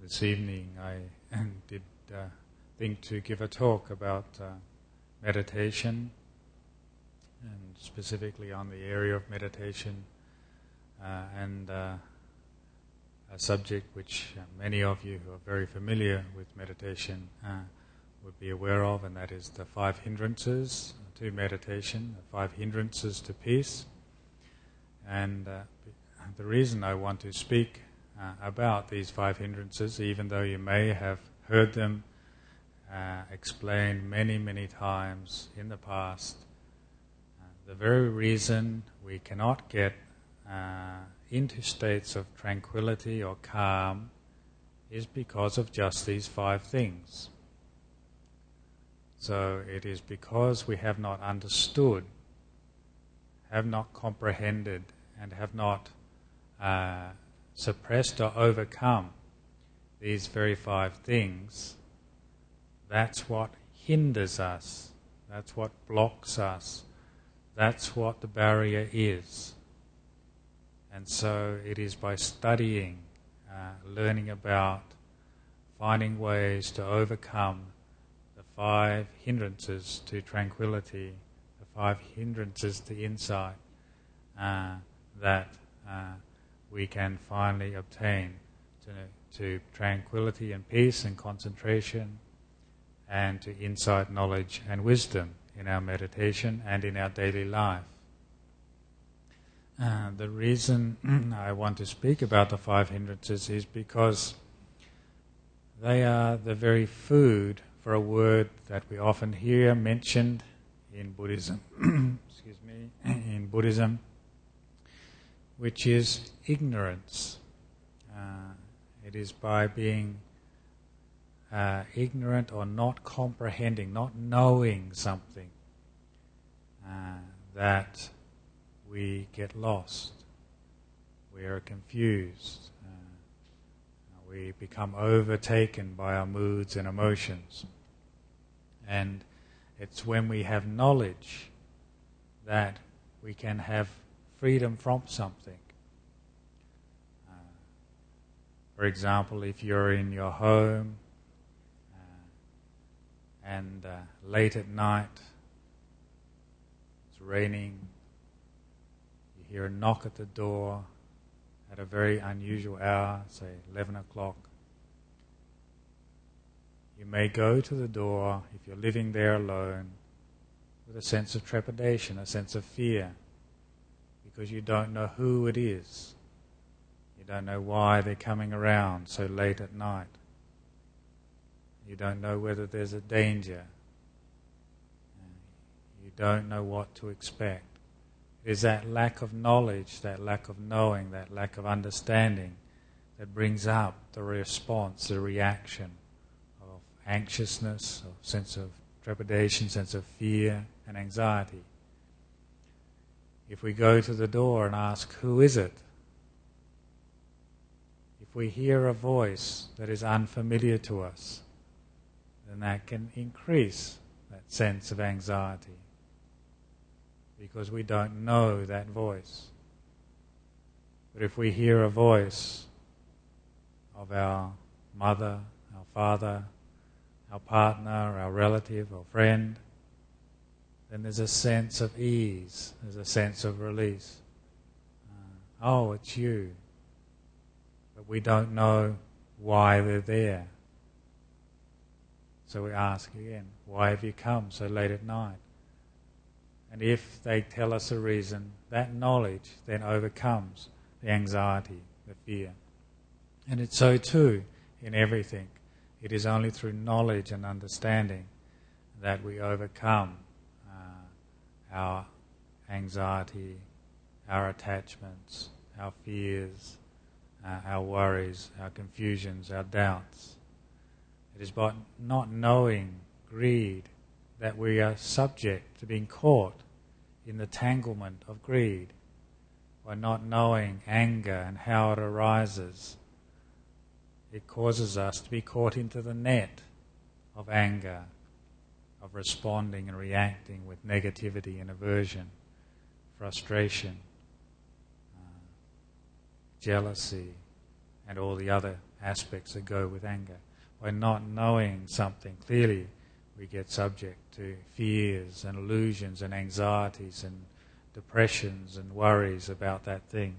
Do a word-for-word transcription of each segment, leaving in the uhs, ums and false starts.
this evening I did uh, think to give a talk about uh, meditation, and specifically on the area of meditation, uh, and uh, a subject which uh, many of you who are very familiar with meditation uh, would be aware of, and that is the five hindrances to meditation, the five hindrances to peace. And uh, the reason I want to speak uh, about these five hindrances, even though you may have heard them uh, explained many, many times in the past, uh, the very reason we cannot get uh, into states of tranquility or calm is because of just these five things. So it is because we have not understood, have not comprehended, and have not uh, suppressed or overcome these very five things. That's what hinders us. That's what blocks us. That's what the barrier is. And so it is by studying, uh, learning about, finding ways to overcome the five hindrances to tranquility, the five hindrances to insight, uh, that uh, we can finally obtain to, to tranquility and peace and concentration, and to insight, knowledge and wisdom in our meditation and in our daily life. Uh, the reason I want to speak about the five hindrances is because they are the very food for a word that we often hear mentioned in Buddhism, excuse me, in Buddhism, which is ignorance. Uh, it is by being uh, ignorant or not comprehending, not knowing something, uh, that we get lost, we are confused, uh, we become overtaken by our moods and emotions. And it's when we have knowledge that we can have freedom from something. Uh, for example, if you're in your home uh, and uh, late at night, it's raining, you hear a knock at the door at a very unusual hour, say eleven o'clock. You may go to the door, if you're living there alone, with a sense of trepidation, a sense of fear, because you don't know who it is. You don't know why they're coming around so late at night. You don't know whether there's a danger. You don't know what to expect. It is that lack of knowledge, that lack of knowing, that lack of understanding that brings up the response, the reaction of anxiousness, of sense of trepidation, sense of fear and anxiety. If we go to the door and ask, who is it? If we hear a voice that is unfamiliar to us, then that can increase that sense of anxiety, because we don't know that voice. But if we hear a voice of our mother, our father, our partner, our relative or friend, then there's a sense of ease, there's a sense of release. Uh, oh, it's you. But we don't know why they're there. So we ask again, why have you come so late at night? And if they tell us a reason, that knowledge then overcomes the anxiety, the fear. And it's so too in everything. It is only through knowledge and understanding that we overcome our anxiety, our attachments, our fears, uh, our worries, our confusions, our doubts. It is by not knowing greed that we are subject to being caught in the tanglement of greed. By not knowing anger and how it arises, it causes us to be caught into the net of anger, of responding and reacting with negativity and aversion, frustration, uh, jealousy, and all the other aspects that go with anger. By not knowing something clearly, we get subject to fears and illusions and anxieties and depressions and worries about that thing.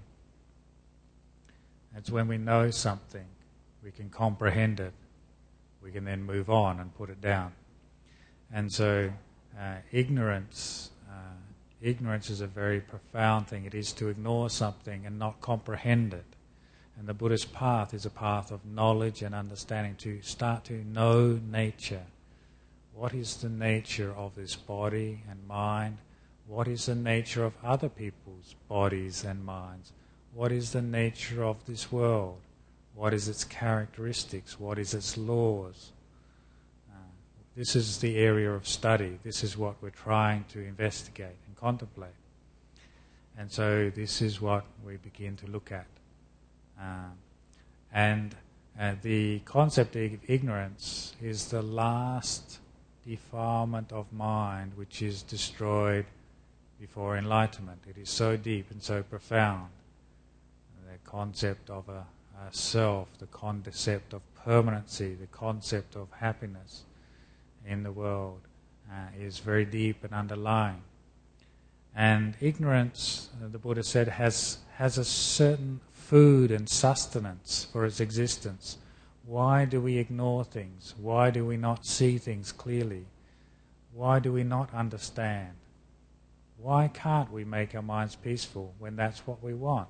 It's when we know something, we can comprehend it, we can then move on and put it down. And so uh, ignorance, uh, ignorance is a very profound thing. It is to ignore something and not comprehend it. And the Buddhist path is a path of knowledge and understanding, to start to know nature. What is the nature of this body and mind? What is the nature of other people's bodies and minds? What is the nature of this world? What is its characteristics? What is its laws? Uh, this is the area of study. This is what we're trying to investigate and contemplate. And so this is what we begin to look at. Um, and uh, the concept of ignorance is the last defilement of mind which is destroyed before enlightenment. It is so deep and so profound. The concept of a, a self, the concept of permanency, the concept of happiness in the world uh, is very deep and underlying. And ignorance, uh, the Buddha said, has has a certain food and sustenance for its existence. Why do we ignore things? Why do we not see things clearly? Why do we not understand? Why can't we make our minds peaceful when that's what we want?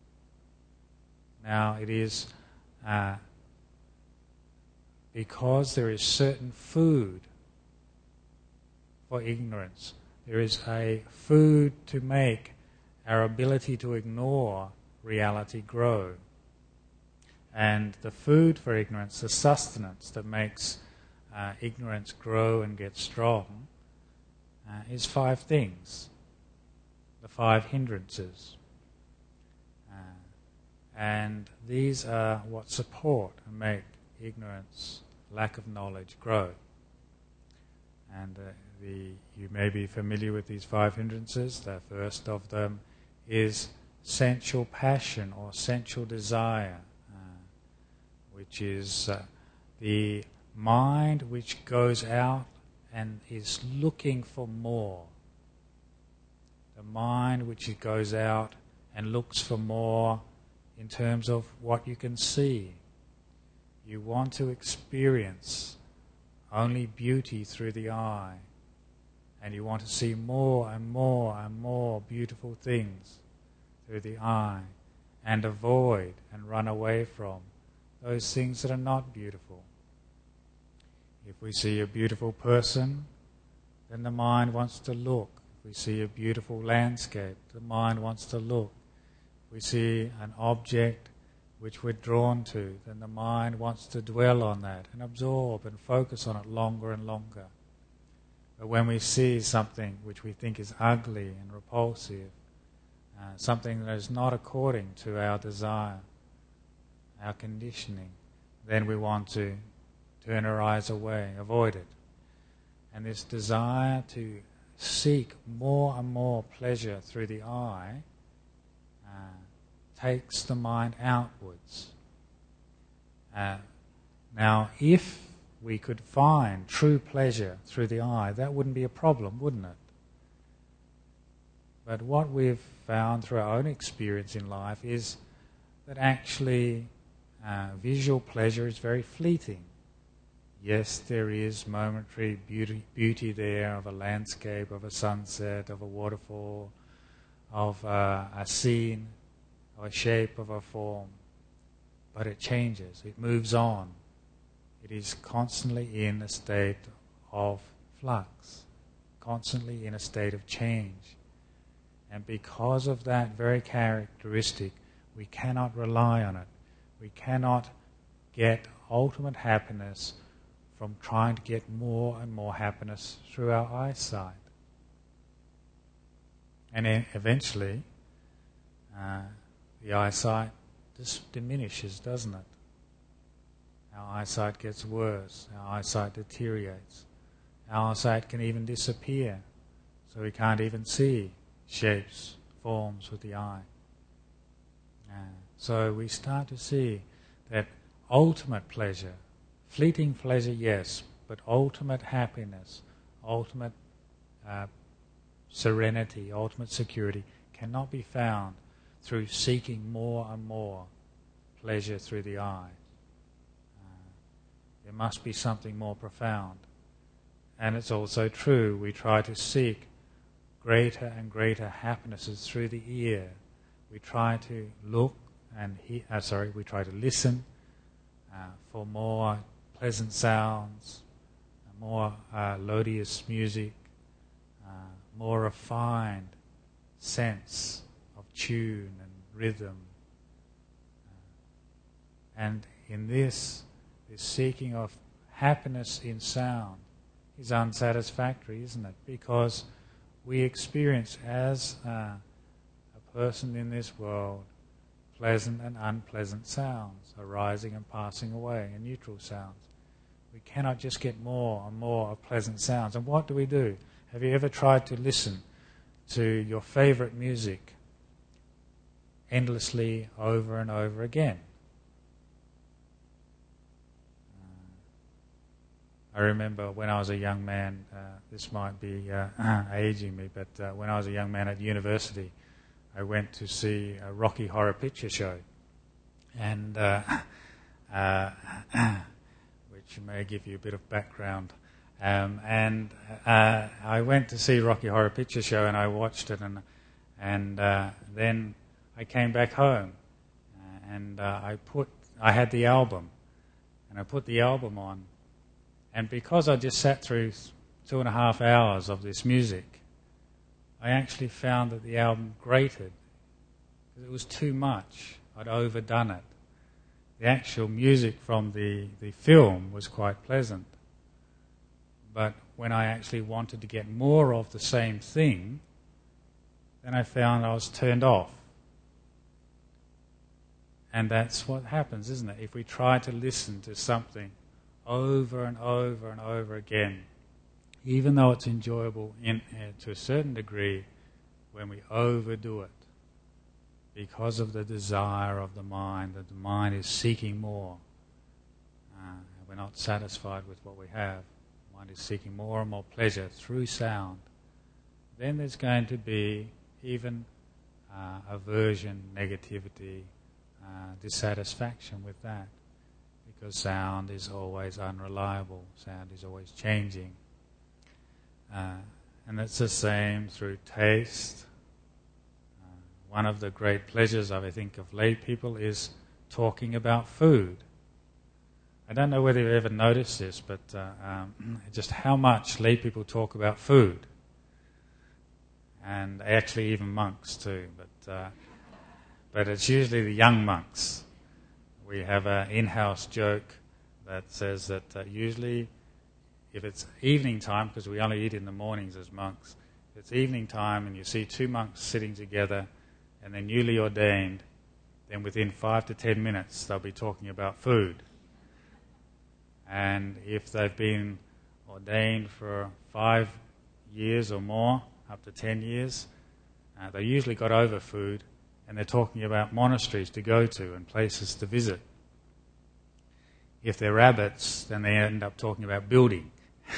Now it is uh, because there is certain food for ignorance. There is a food to make our ability to ignore reality grow. And the food for ignorance, the sustenance that makes uh, ignorance grow and get strong, uh, is five things. The five hindrances. Uh, and these are what support and make ignorance, lack of knowledge, grow. And uh, the, you may be familiar with these five hindrances. The first of them is sensual passion or sensual desire, uh, which is uh, the mind which goes out and is looking for more. The mind which goes out and looks for more in terms of what you can see. You want to experience only beauty through the eye, and you want to see more and more and more beautiful things through the eye, and avoid and run away from those things that are not beautiful. If we see a beautiful person, then the mind wants to look. If we see a beautiful landscape, the mind wants to look. If we see an object which we're drawn to, then the mind wants to dwell on that and absorb and focus on it longer and longer. But when we see something which we think is ugly and repulsive, uh, something that is not according to our desire, our conditioning, then we want to turn our eyes away, avoid it. And this desire to seek more and more pleasure through the eye uh, takes the mind outwards. Uh, now, if we could find true pleasure through the eye, that wouldn't be a problem, wouldn't it? But what we've found through our own experience in life is that actually uh, visual pleasure is very fleeting. Yes, there is momentary beauty, beauty there of a landscape, of a sunset, of a waterfall, of uh, a scene, of a shape, of a form. But it changes, it moves on. It is constantly in a state of flux, constantly in a state of change. And because of that very characteristic, we cannot rely on it. We cannot get ultimate happiness from trying to get more and more happiness through our eyesight. And then eventually, uh, the eyesight just diminishes, doesn't it? Our eyesight gets worse, our eyesight deteriorates. Our eyesight can even disappear, so we can't even see shapes, forms with the eye. Uh, so we start to see that ultimate pleasure, fleeting pleasure, yes, but ultimate happiness, ultimate uh, serenity, ultimate security cannot be found through seeking more and more pleasure through the eye. Uh, there must be something more profound. And it's also true, we try to seek greater and greater happinesses through the ear. We try to look and hear, uh, sorry, we try to listen uh, for more pleasant sounds, more uh, melodious music, uh, more refined sense of tune and rhythm. Uh, and in this, this seeking of happiness in sound is unsatisfactory, isn't it? Because we experience as uh, a person in this world pleasant and unpleasant sounds arising and passing away, and neutral sounds. We cannot just get more and more of pleasant sounds. And what do we do? Have you ever tried to listen to your favorite music endlessly over and over again? I remember when I was a young man, uh, this might be uh, aging me, but uh, when I was a young man at university, I went to see a Rocky Horror Picture Show, and uh, uh, which may give you a bit of background. Um, and uh, I went to see Rocky Horror Picture Show, and I watched it, and and uh, then I came back home, uh, and uh, I put I had the album, and I put the album on. And because I just sat through two and a half hours of this music, I actually found that the album grated. Because it was too much. I'd overdone it. The actual music from the, the film was quite pleasant. But when I actually wanted to get more of the same thing, then I found I was turned off. And that's what happens, isn't it? If we try to listen to something over and over and over again, even though it's enjoyable in, uh, to a certain degree, when we overdo it because of the desire of the mind, that the mind is seeking more. Uh, we're not satisfied with what we have. The mind is seeking more and more pleasure through sound. Then there's going to be even uh, aversion, negativity, uh, dissatisfaction with that. Because sound is always unreliable, sound is always changing. Uh, and it's the same through taste. Uh, one of the great pleasures, I think, of lay people is talking about food. I don't know whether you've ever noticed this, but uh, um, just how much lay people talk about food. And actually even monks too, but uh, but it's usually the young monks. We have an in-house joke that says that uh, usually if it's evening time, because we only eat in the mornings as monks, if it's evening time and you see two monks sitting together and they're newly ordained, then within five to ten minutes they'll be talking about food. And if they've been ordained for five years or more, up to ten years, uh, they usually got over food, and they're talking about monasteries to go to and places to visit. If they're rabbits, then they end up talking about building.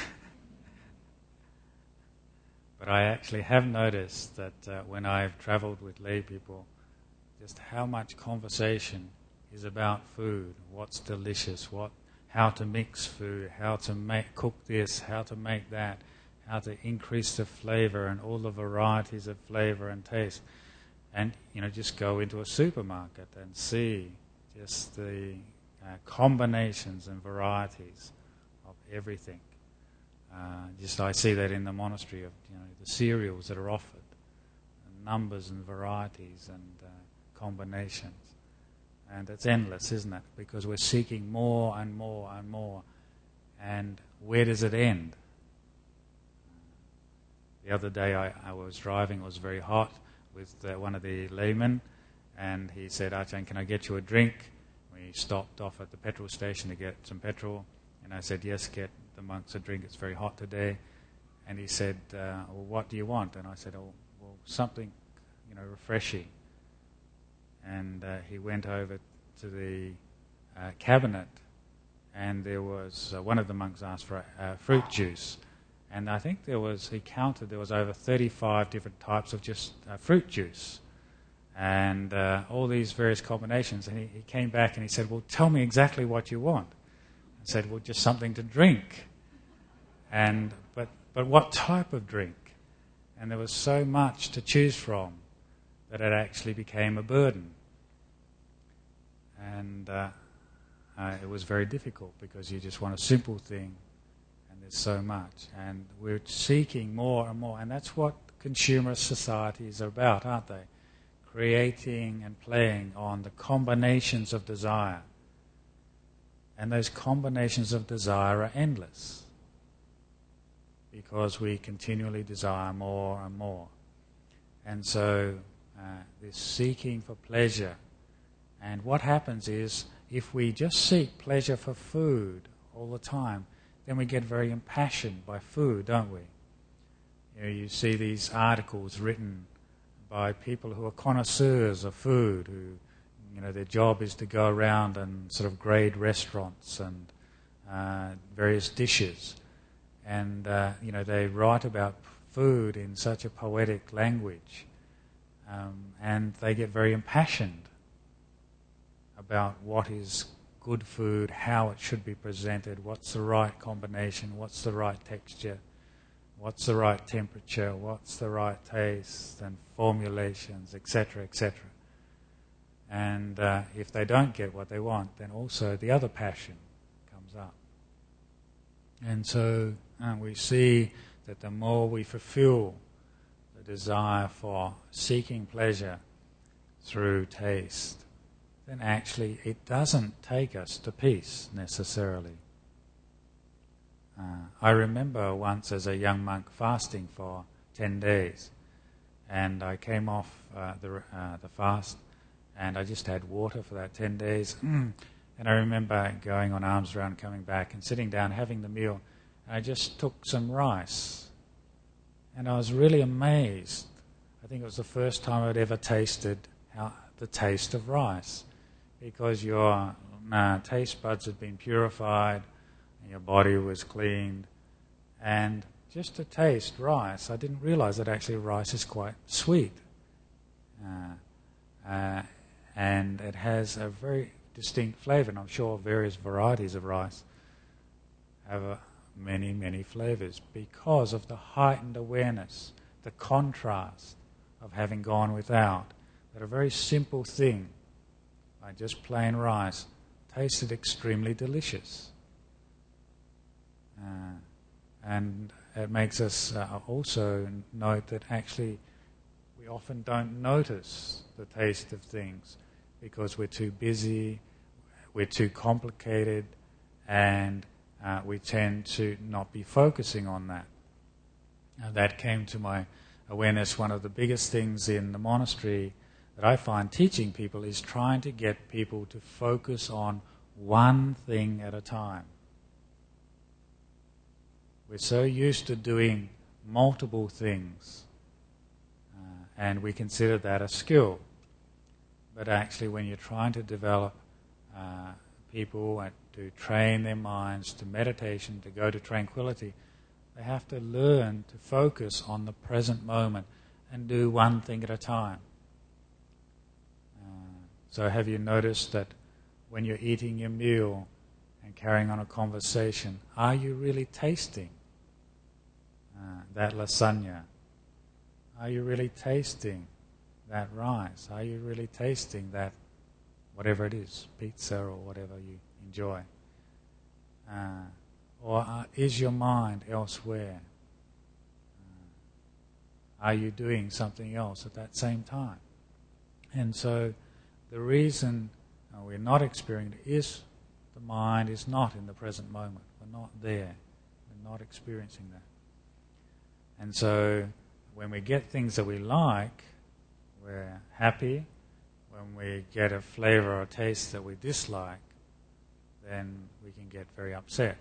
But I actually have noticed that uh, when I've travelled with lay people, just how much conversation is about food, what's delicious, what, how to mix food, how to make, cook this, how to make that, how to increase the flavour and all the varieties of flavour and taste. And, you know, just go into a supermarket and see just the uh, combinations and varieties of everything. Uh, just I see that in the monastery of, you know, the cereals that are offered, and numbers and varieties and uh, combinations. And it's endless, isn't it? Because we're seeking more and more and more. And where does it end? The other day I, I was driving, it was very hot, with uh, one of the laymen, and he said, "Ajahn, can I get you a drink?" We stopped off at the petrol station to get some petrol, and I said, "Yes, get the monks a drink, it's very hot today." And he said, uh, "Well, what do you want?" And I said, "Oh, well, something, you know, refreshing." And uh, he went over to the uh, cabinet, and there was uh, one of the monks asked for uh, fruit juice, and I think there was he counted there was over thirty-five different types of just uh, fruit juice, and uh, all these various combinations. And he, he came back and he said, "Well, tell me exactly what you want." I said, "Well, just something to drink." And but but what type of drink? And there was so much to choose from that it actually became a burden. And uh, uh, it was very difficult because you just want a simple thing, and there's so much. And we're seeking more and more, and that's what consumer societies are about, aren't they? Creating and playing on the combinations of desire. And those combinations of desire are endless, because we continually desire more and more. And so uh, this seeking for pleasure. And what happens is, if we just seek pleasure for food all the time, then we get very impassioned by food, don't we? You know, you see these articles written by people who are connoisseurs of food, who, you know, their job is to go around and sort of grade restaurants and uh, various dishes. And, uh, you know, they write about food in such a poetic language. Um, and they get very impassioned about what is good food, how it should be presented, what's the right combination, what's the right texture, what's the right temperature, what's the right taste and formulations, et cetera, et cetera. And uh, if they don't get what they want, then also the other passion comes up. And so uh, we see that the more we fulfill the desire for seeking pleasure through taste, then actually it doesn't take us to peace necessarily. Uh, I remember once as a young monk fasting for ten days, and I came off uh, the, uh, the fast, and I just had water for that ten days. And I remember going on alms round, coming back and sitting down, having the meal, and I just took some rice. And I was really amazed. I think it was the first time I'd ever tasted how, the taste of rice, because your uh, taste buds had been purified, and your body was cleaned. And just to taste rice, I didn't realize that actually rice is quite sweet. Uh, uh, and it has a very distinct flavor, and I'm sure various varieties of rice have a, many, many flavors because of the heightened awareness, the contrast of having gone without, that a very simple thing, like just plain rice, tasted extremely delicious. Uh, and it makes us uh, also note that actually we often don't notice the taste of things because we're too busy, we're too complicated, and uh, we tend to not be focusing on that. Now, that came to my awareness. One of the biggest things in the monastery that I find teaching people is trying to get people to focus on one thing at a time. We're so used to doing multiple things, uh, and we consider that a skill. But actually, when you're trying to develop uh, people and to train their minds to meditation, to go to tranquility, they have to learn to focus on the present moment and do one thing at a time. Uh, so have you noticed that when you're eating your meal and carrying on a conversation, are you really tasting uh, that lasagna? Are you really tasting that rice? Are you really tasting that, whatever it is, pizza or whatever you enjoy? Uh, or uh, is your mind elsewhere? Uh, are you doing something else at that same time? And so the reason uh, we're not experiencing it is the mind is not in the present moment. We're not there. We're not experiencing that. And so when we get things that we like, we're happy. When we get a flavor or a taste that we dislike, then we can get very upset.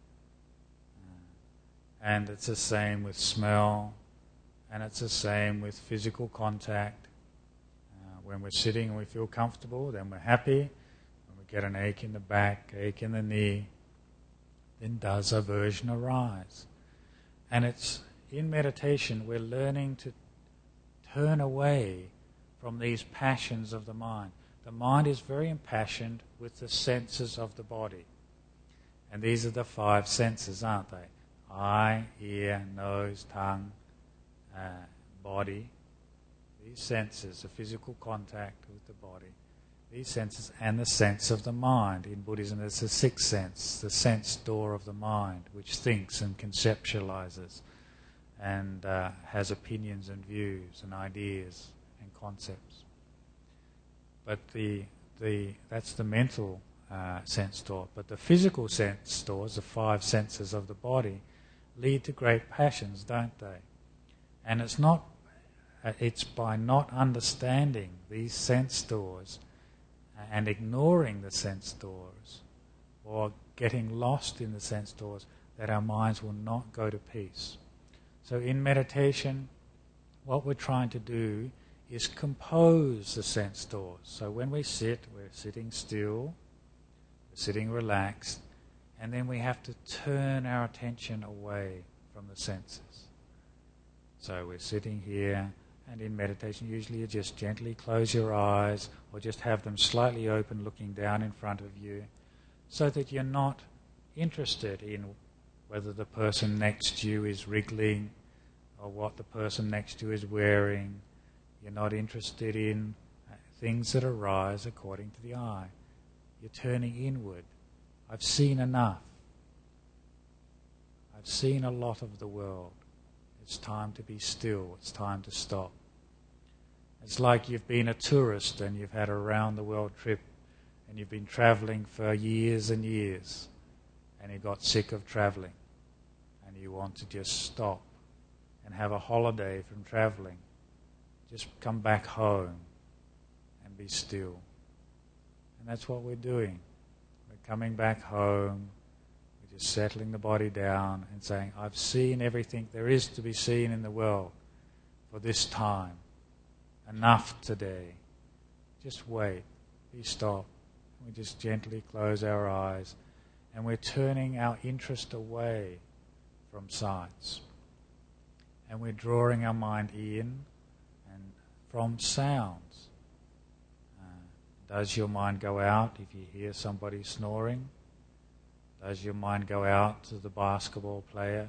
Uh, and it's the same with smell, and it's the same with physical contact. Uh, when we're sitting and we feel comfortable, then we're happy. When we get an ache in the back, ache in the knee, then does aversion arise? And it's in meditation we're learning to turn away from these passions of the mind. The mind is very impassioned with the senses of the body. And these are the five senses, aren't they? Eye, ear, nose, tongue, uh, body. These senses, the physical contact with the body. These senses and the sense of the mind. In Buddhism there's the sixth sense, the sense door of the mind, which thinks and conceptualizes and uh, has opinions and views and ideas and concepts. But the the that's the mental uh, sense door. But the physical sense doors, the five senses of the body, lead to great passions, don't they? And it's not. Uh, it's by not understanding these sense doors and ignoring the sense doors, or getting lost in the sense doors, that our minds will not go to peace. So in meditation, what we're trying to do is compose the sense doors. So when we sit, we're sitting still, we're sitting relaxed, and then we have to turn our attention away from the senses. So we're sitting here, and in meditation usually you just gently close your eyes or just have them slightly open, looking down in front of you, so that you're not interested in whether the person next to you is wriggling or what the person next to you is wearing. You're not interested in uh, things that arise according to the eye. You're turning inward. I've seen enough. I've seen a lot of the world. It's time to be still. It's time to stop. It's like you've been a tourist and you've had a round-the-world trip and you've been travelling for years and years and you got sick of travelling and you want to just stop and have a holiday from travelling. Just come back home and be still. And that's what we're doing. We're coming back home, we're just settling the body down and saying, I've seen everything there is to be seen in the world for this time. Enough today. Just wait. We stop. We just gently close our eyes and we're turning our interest away from sights. And we're drawing our mind in and from sounds. Uh, does your mind go out if you hear somebody snoring? Does your mind go out to the basketball player?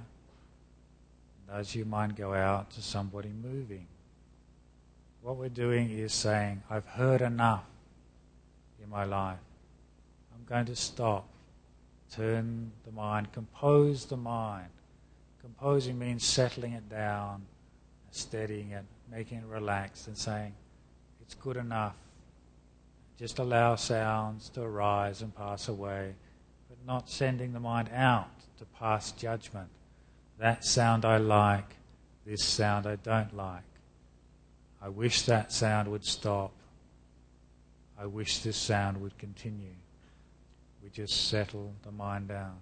Does your mind go out to somebody moving? What we're doing is saying, I've heard enough in my life. I'm going to stop. Turn the mind, compose the mind. Composing means settling it down, steadying it, making it relaxed and saying, it's good enough. Just allow sounds to arise and pass away, but not sending the mind out to pass judgment. That sound I like, this sound I don't like. I wish that sound would stop. I wish this sound would continue. We just settle the mind down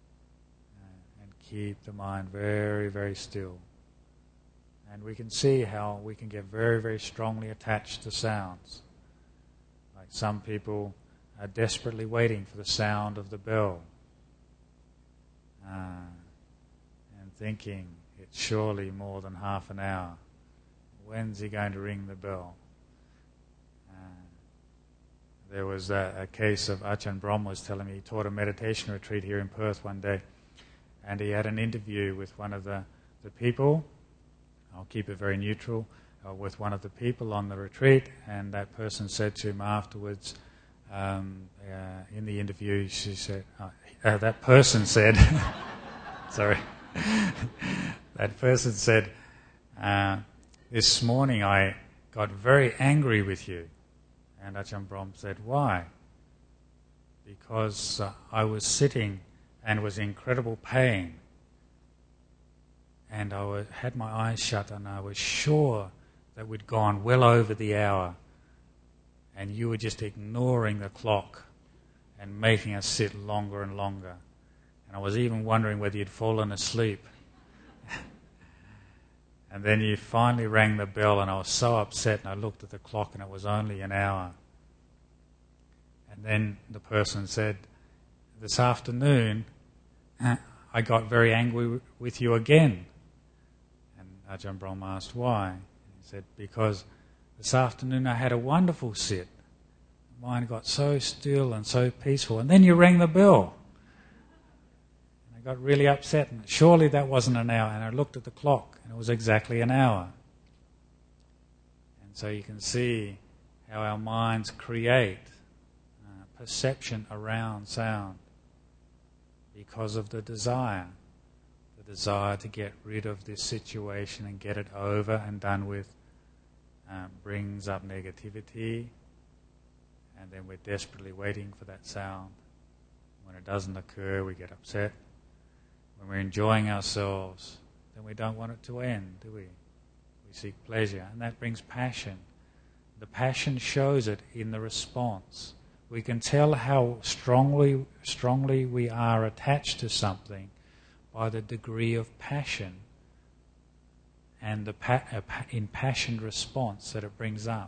uh, and keep the mind very, very still. And we can see how we can get very, very strongly attached to sounds. Like some people are desperately waiting for the sound of the bell uh, and thinking it's surely more than half an hour. When's he going to ring the bell? Uh, there was a, a case of Ajahn Brahm was telling me, he taught a meditation retreat here in Perth one day, and he had an interview with one of the, the people, I'll keep it very neutral, uh, with one of the people on the retreat, and that person said to him afterwards, um, uh, in the interview, she said, uh, uh, that person said, sorry, that person said, uh, this morning I got very angry with you. And Ajahn Brahm said, why? Because uh, I was sitting and was in incredible pain. And I was, had my eyes shut and I was sure that we'd gone well over the hour. And you were just ignoring the clock and making us sit longer and longer. And I was even wondering whether you'd fallen asleep. And then you finally rang the bell and I was so upset and I looked at the clock and it was only an hour. And then the person said, this afternoon I got very angry with you again. And Ajahn Brahm asked why. He said, because this afternoon I had a wonderful sit. Mind got so still and so peaceful. And then you rang the bell. And I got really upset. And surely that wasn't an hour. And I looked at the clock and it was exactly an hour. And so you can see how our minds create uh, perception around sound because of the desire. The desire to get rid of this situation and get it over and done with uh, brings up negativity. And then we're desperately waiting for that sound. When it doesn't occur, we get upset. When we're enjoying ourselves, then we don't want it to end, do we? We seek pleasure, and that brings passion. The passion shows it in the response. We can tell how strongly, strongly we are attached to something by the degree of passion and the pa- uh, pa- impassioned response that it brings up.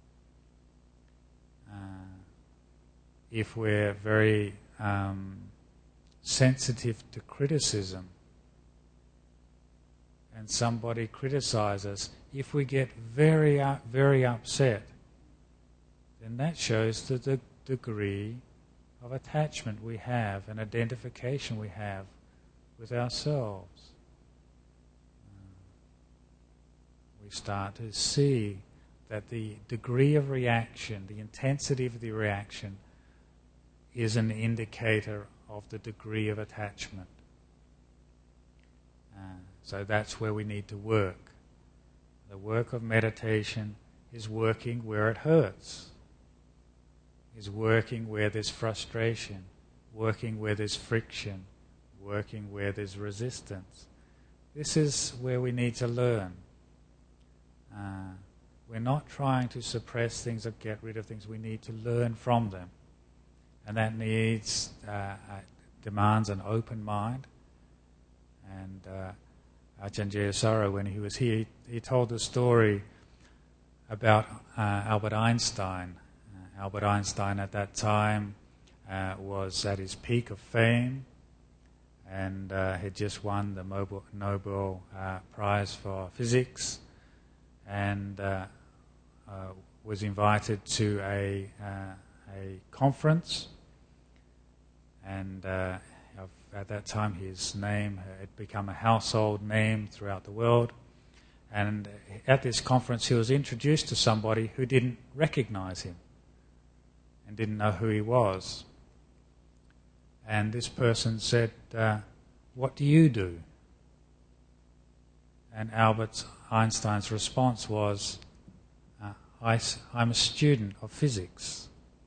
Uh, if we're very um, sensitive to criticism and somebody criticizes us, if we get very, uh, very upset, then that shows the de- degree of attachment we have and identification we have with ourselves. Uh, we start to see that the degree of reaction, the intensity of the reaction, is an indicator of the degree of attachment. Uh, so that's where we need to work. The work of meditation is working where it hurts, is working where there's frustration, working where there's friction, working where there's resistance. This is where we need to learn. Uh, We're not trying to suppress things or get rid of things. We need to learn from them. And that needs, uh, uh, demands an open mind. And uh, Ajahn Jayasara, when he was here, he, he told the story about uh, Albert Einstein. Uh, Albert Einstein at that time uh, was at his peak of fame and uh, had just won the Nobel, Nobel uh, Prize for Physics. And uh, uh, was invited to a uh, a conference, and uh, at that time his name had become a household name throughout the world. And at this conference he was introduced to somebody who didn't recognize him and didn't know who he was. And this person said, uh, "What do you do?" And Albert Einstein's response was, uh, I, I'm a student of physics.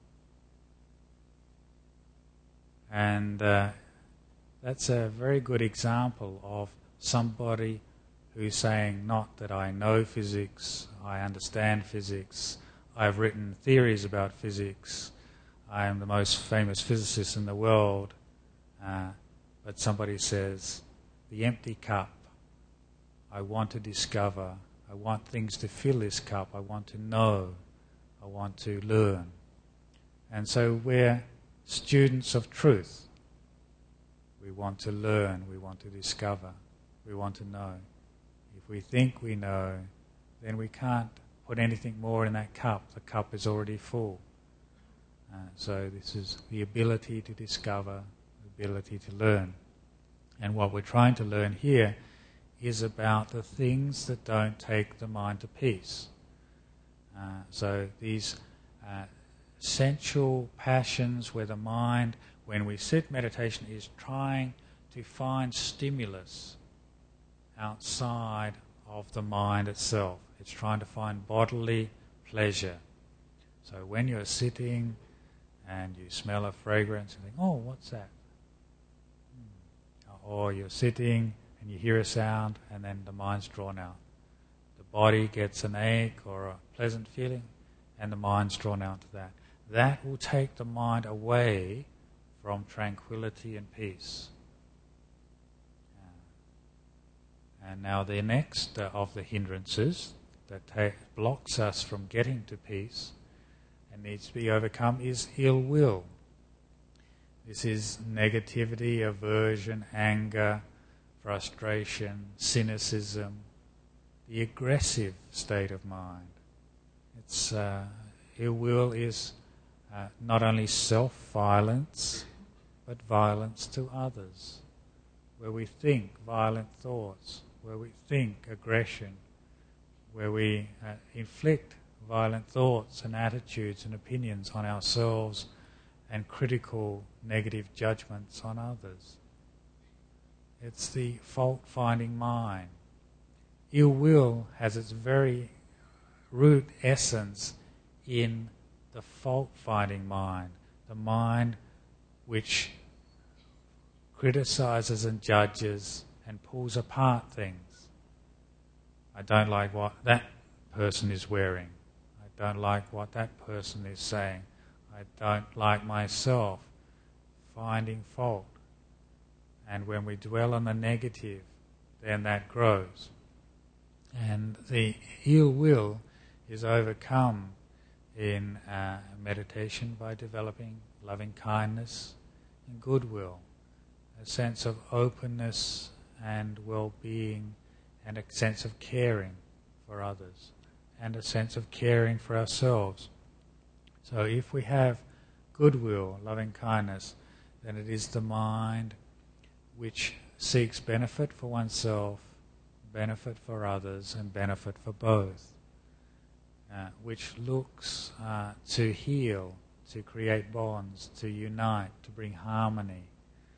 And uh, that's a very good example of somebody who's saying, not that I know physics, I understand physics, I've written theories about physics, I am the most famous physicist in the world, uh, but somebody says, the empty cup, I want to discover, I want things to fill this cup, I want to know, I want to learn. And so we're students of truth. We want to learn, we want to discover, we want to know. If we think we know, then we can't put anything more in that cup. The cup is already full. Uh, so this is the ability to discover, the ability to learn. And what we're trying to learn here is about the things that don't take the mind to peace. Uh, so these uh, sensual passions where the mind, when we sit meditation, is trying to find stimulus outside of the mind itself. It's trying to find bodily pleasure. So when you're sitting and you smell a fragrance and think, oh, what's that? Hmm. Or you're sitting and you hear a sound and then the mind's drawn out. The body gets an ache or a pleasant feeling and the mind's drawn out to that. That will take the mind away from tranquility and peace. Uh, and now the next uh, of the hindrances that ta- blocks us from getting to peace and needs to be overcome is ill will. This is negativity, aversion, anger, frustration, cynicism, the aggressive state of mind. It's uh, ill will is uh, not only self-violence, but violence to others, where we think violent thoughts, where we think aggression, where we uh, inflict violent thoughts and attitudes and opinions on ourselves and critical negative judgments on others. It's the fault-finding mind. Ill will has its very root essence in the fault-finding mind, the mind which criticizes and judges and pulls apart things. I don't like what that person is wearing. I don't like what that person is saying. I don't like myself. Finding fault. And when we dwell on the negative, then that grows. And the ill will is overcome in uh, meditation by developing loving kindness and goodwill, a sense of openness and well-being, and a sense of caring for others, and a sense of caring for ourselves. So if we have goodwill, loving kindness, then it is the mind which seeks benefit for oneself, benefit for others, and benefit for both, uh, which looks uh, to heal, to create bonds, to unite, to bring harmony.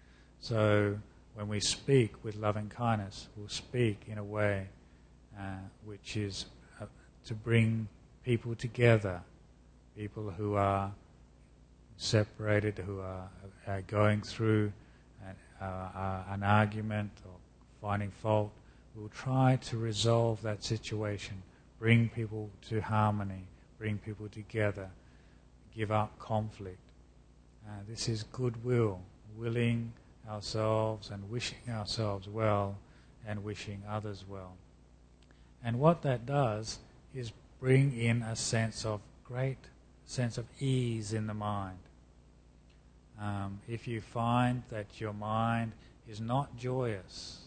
So when we speak with loving kindness, we'll speak in a way uh, which is uh, to bring people together, people who are separated, who are uh, going through an, uh, uh, an argument or finding fault. We'll try to resolve that situation, bring people to harmony, bring people together, give up conflict. Uh, this is goodwill, willing ourselves and wishing ourselves well and wishing others well. And what that does is bring in a sense of great sense of ease in the mind. Um, if you find that your mind is not joyous,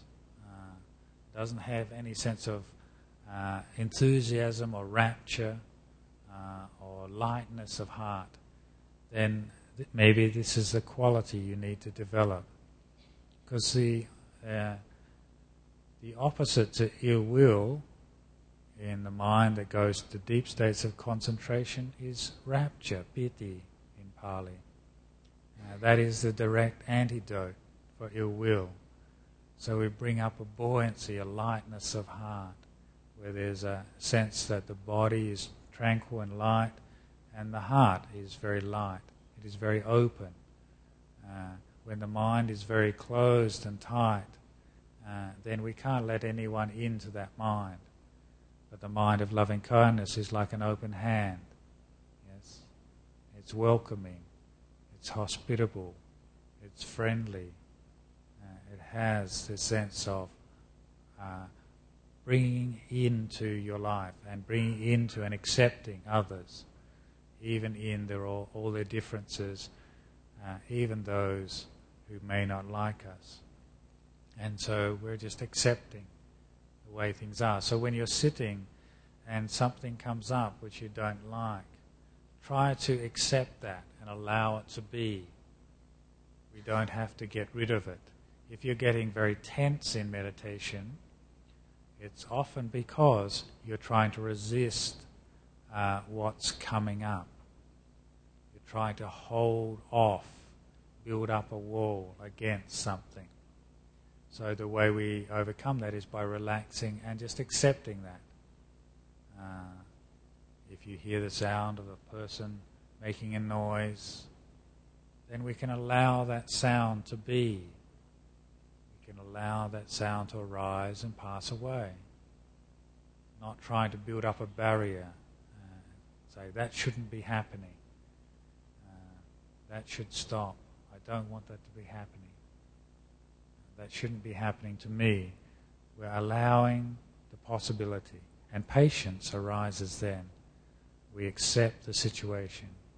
uh, doesn't have any sense of uh, enthusiasm or rapture uh, or lightness of heart, then th- maybe this is the quality you need to develop. Because the uh, the opposite to ill will in the mind that goes to deep states of concentration is rapture, piti in Pali. Uh, that is the direct antidote for ill will. So we bring up a buoyancy, a lightness of heart, where there's a sense that the body is tranquil and light, and the heart is very light. It is very open. Uh, when the mind is very closed and tight, uh, then we can't let anyone into that mind. But the mind of loving kindness is like an open hand. Yes, it's welcoming, it's hospitable, it's friendly. Uh, it has the sense of uh, bringing into your life and bringing into and accepting others, even in their all, all their differences, uh, even those who may not like us. And so we're just accepting the way things are. So when you're sitting and something comes up which you don't like, try to accept that and allow it to be. We don't have to get rid of it. If you're getting very tense in meditation, it's often because you're trying to resist uh, what's coming up. You're trying to hold off, build up a wall against something. So the way we overcome that is by relaxing and just accepting that. Uh, if you hear the sound of a person making a noise, then we can allow that sound to be. We can allow that sound to arise and pass away. Not trying to build up a barrier. Uh, say, that shouldn't be happening. Uh, that should stop. I don't want that to be happening. That shouldn't be happening to me. We're allowing the possibility. And patience arises then. We accept the situation.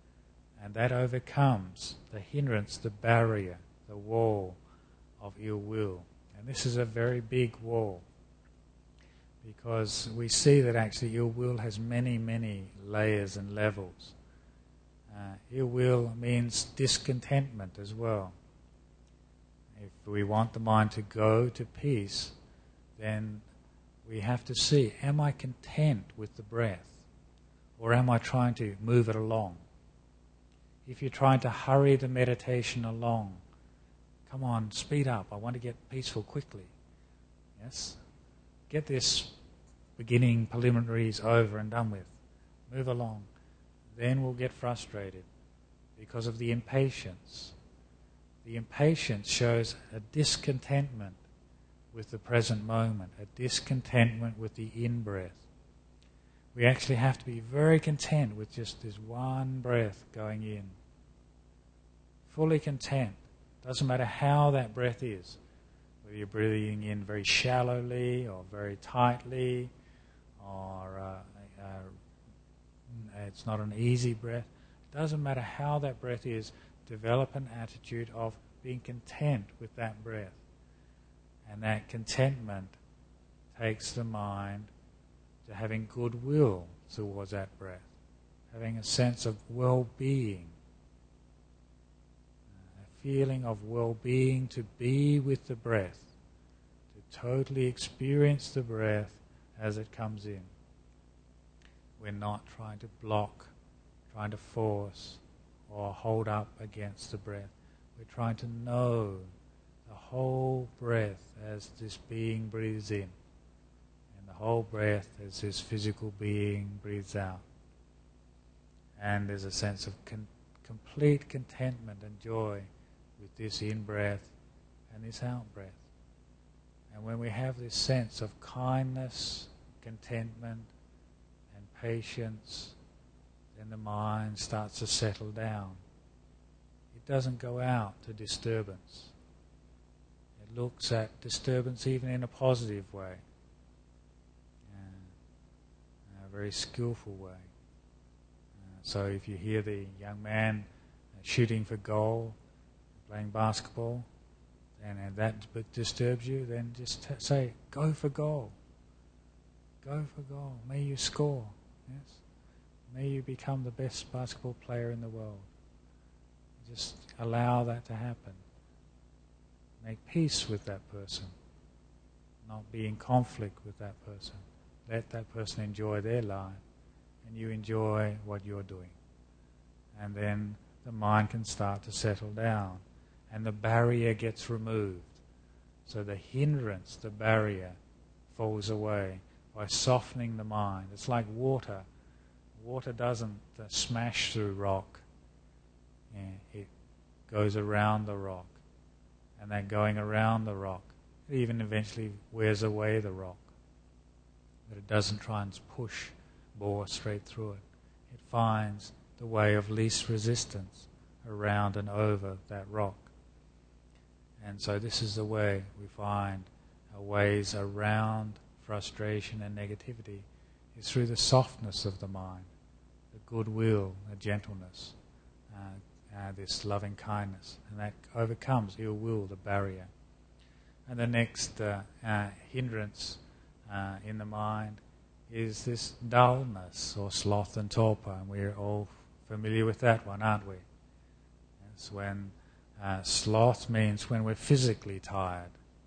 And that overcomes the hindrance, the barrier, the wall of ill will. And this is a very big wall, because we see that actually ill will has many, many layers and levels. Uh, ill will means discontentment as well. If we want the mind to go to peace, then we have to see, am I content with the breath? Or am I trying to move it along? If you're trying to hurry the meditation along, come on, speed up, I want to get peaceful quickly. Yes? Get this beginning preliminaries over and done with. Move along. Then we'll get frustrated because of the impatience. The impatience shows a discontentment with the present moment, a discontentment with the in-breath. We actually have to be very content with just this one breath going in. Fully content. Doesn't matter how that breath is. Whether you're breathing in very shallowly or very tightly, or uh, uh, it's not an easy breath. Doesn't matter how that breath is. Develop an attitude of being content with that breath. And that contentment takes the mind to having goodwill towards that breath, having a sense of well-being, a feeling of well-being, to be with the breath, to totally experience the breath as it comes in. We're not trying to block, trying to force, or hold up against the breath. We're trying to know the whole breath as this being breathes in, and the whole breath as this physical being breathes out. And there's a sense of con- complete contentment and joy with this in-breath and this out-breath. And when we have this sense of kindness, contentment, and patience, then the mind starts to settle down. It doesn't go out to disturbance. It looks at disturbance even in a positive way, uh, in a very skillful way. Uh, so if you hear the young man shooting for goal, playing basketball, and, and that disturbs you, then just t- say, go for goal. Go for goal. May you score. Yes. May you become the best basketball player in the world. Just allow that to happen. Make peace with that person. Not be in conflict with that person. Let that person enjoy their life, and you enjoy what you're doing. And then the mind can start to settle down, and the barrier gets removed. So the hindrance, the barrier, falls away by softening the mind. It's like water. Water doesn't uh, smash through rock. Yeah, it goes around the rock. And that going around the rock, it even eventually wears away the rock. But it doesn't try and push, bore straight through it. It finds the way of least resistance around and over that rock. And so this is the way we find our ways around frustration and negativity, is through the softness of the mind, the goodwill, the gentleness, uh, uh, this loving kindness, and that overcomes ill will, the barrier. And the next uh, uh, hindrance uh, in the mind is this dullness, or sloth and torpor, and we're all familiar with that one, aren't we? It's when uh, sloth means when we're physically tired.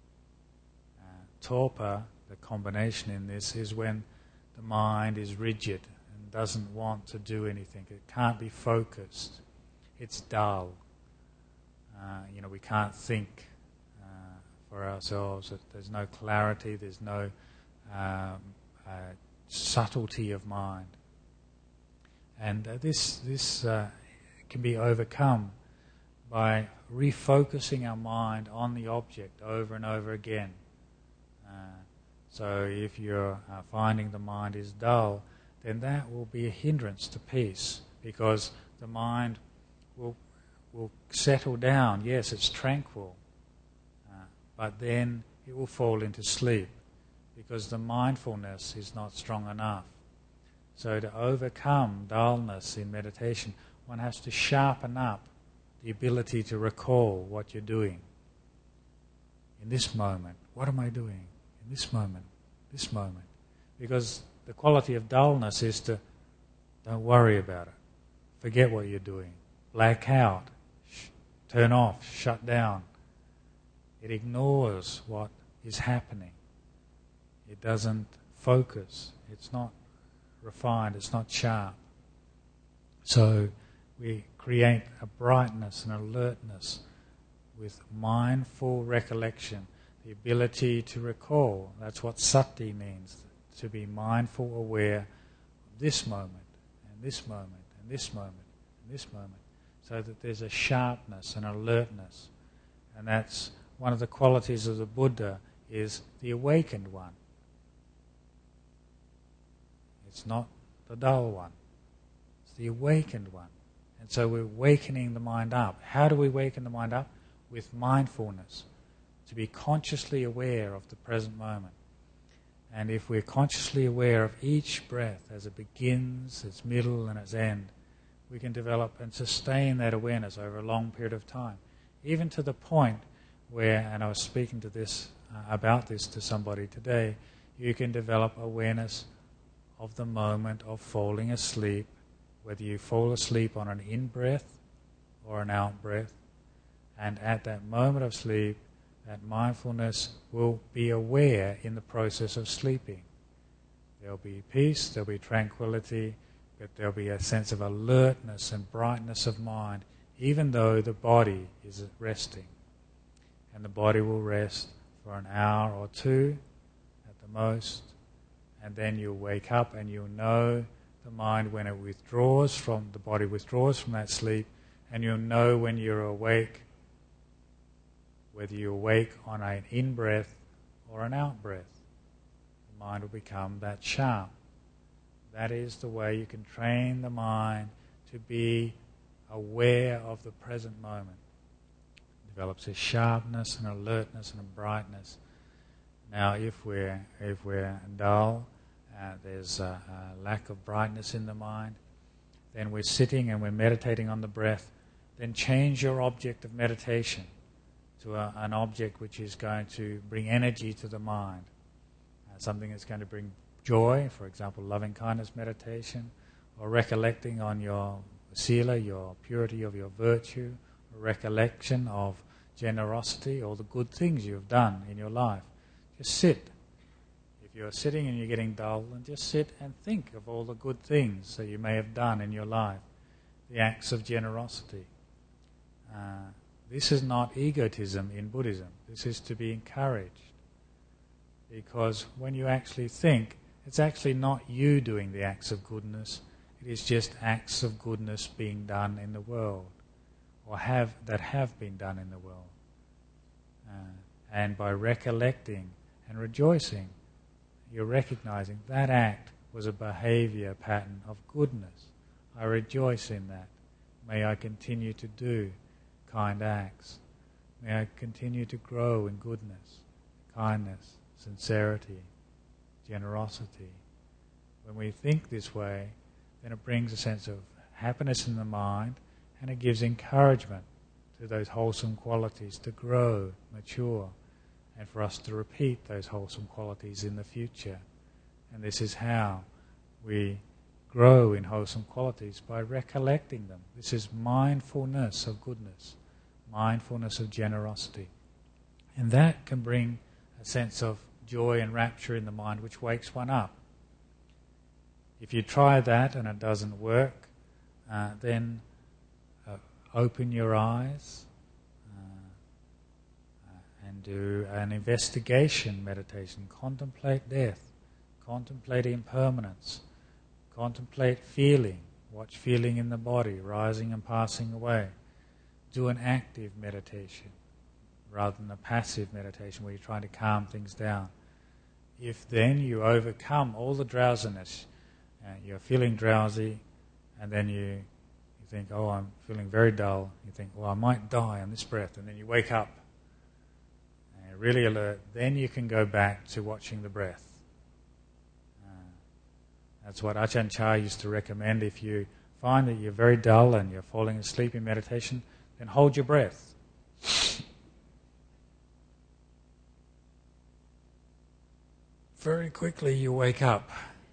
Uh, torpor, the combination in this, is when the mind is rigid and doesn't want to do anything. It can't be focused. It's dull. Uh, you know, we can't think uh, for ourselves. There's no clarity. There's no um, uh, subtlety of mind. And uh, this this uh, can be overcome by refocusing our mind on the object over and over again. Uh, so if you're uh, finding the mind is dull, then that will be a hindrance to peace, because the mind will will settle down. Yes, it's tranquil, uh, but then it will fall into sleep because the mindfulness is not strong enough. So to overcome dullness in meditation, one has to sharpen up the ability to recall what you're doing. In this moment, what am I doing? In this moment, this moment. Because the quality of dullness is to don't worry about it. Forget what you're doing. Black out. Sh- turn off. Shut down. It ignores what is happening. It doesn't focus. It's not refined. It's not sharp. So we create a brightness and alertness with mindful recollection, the ability to recall. That's what sati means, to be mindful, aware of this moment, and this moment, and this moment, and this moment, so that there's a sharpness and alertness. And that's one of the qualities of the Buddha, is the awakened one. It's not the dull one. It's the awakened one. And so we're wakening the mind up. How do we waken the mind up? With mindfulness, to be consciously aware of the present moment. And if we're consciously aware of each breath as it begins, its middle and its end, we can develop and sustain that awareness over a long period of time. Even to the point where, and I was speaking to this uh, about this to somebody today, you can develop awareness of the moment of falling asleep, whether you fall asleep on an in-breath or an out-breath. And at that moment of sleep, that mindfulness will be aware in the process of sleeping. There'll be peace, there'll be tranquility, but there'll be a sense of alertness and brightness of mind, even though the body is resting. And the body will rest for an hour or two at the most, and then you'll wake up and you'll know the mind when it withdraws from, the body withdraws from that sleep, and you'll know when you're awake, whether you awake on an in-breath or an out-breath. The mind will become that sharp. That is the way you can train the mind to be aware of the present moment. It develops a sharpness and alertness and a brightness. Now, if we're if we're dull, uh, there's a, a lack of brightness in the mind, then we're sitting and we're meditating on the breath, then change your object of meditation to a, an object which is going to bring energy to the mind. Uh, something that's going to bring joy, for example, loving-kindness meditation, or recollecting on your sila, your purity of your virtue, or recollection of generosity, or the good things you've done in your life. Just sit. If you're sitting and you're getting dull, then just sit and think of all the good things that you may have done in your life, the acts of generosity. Uh, This is not egotism in Buddhism. This is to be encouraged. Because when you actually think, it's actually not you doing the acts of goodness. It is just acts of goodness being done in the world, or have that have been done in the world. Uh, and by recollecting and rejoicing, you're recognizing that act was a behavior pattern of goodness. I rejoice in that. May I continue to do kind acts. May I continue to grow in goodness, kindness, sincerity, generosity. When we think this way, then it brings a sense of happiness in the mind, and it gives encouragement to those wholesome qualities to grow, mature, and for us to repeat those wholesome qualities in the future. And this is how we grow in wholesome qualities, by recollecting them. This is mindfulness of goodness, mindfulness of generosity. And that can bring a sense of joy and rapture in the mind, which wakes one up. If you try that and it doesn't work, uh, then uh, open your eyes uh, uh, and do an investigation meditation. Contemplate death, contemplate impermanence, contemplate feeling, watch feeling in the body, rising and passing away. Do an active meditation rather than a passive meditation where you're trying to calm things down. If then you overcome all the drowsiness, uh, you're feeling drowsy, and then you, you think, oh, I'm feeling very dull. You think, well, I might die on this breath, and then you wake up and you're really alert. Then you can go back to watching the breath. Uh, that's what Ajahn Chah used to recommend. If you find that you're very dull and you're falling asleep in meditation, then hold your breath. Very quickly you wake up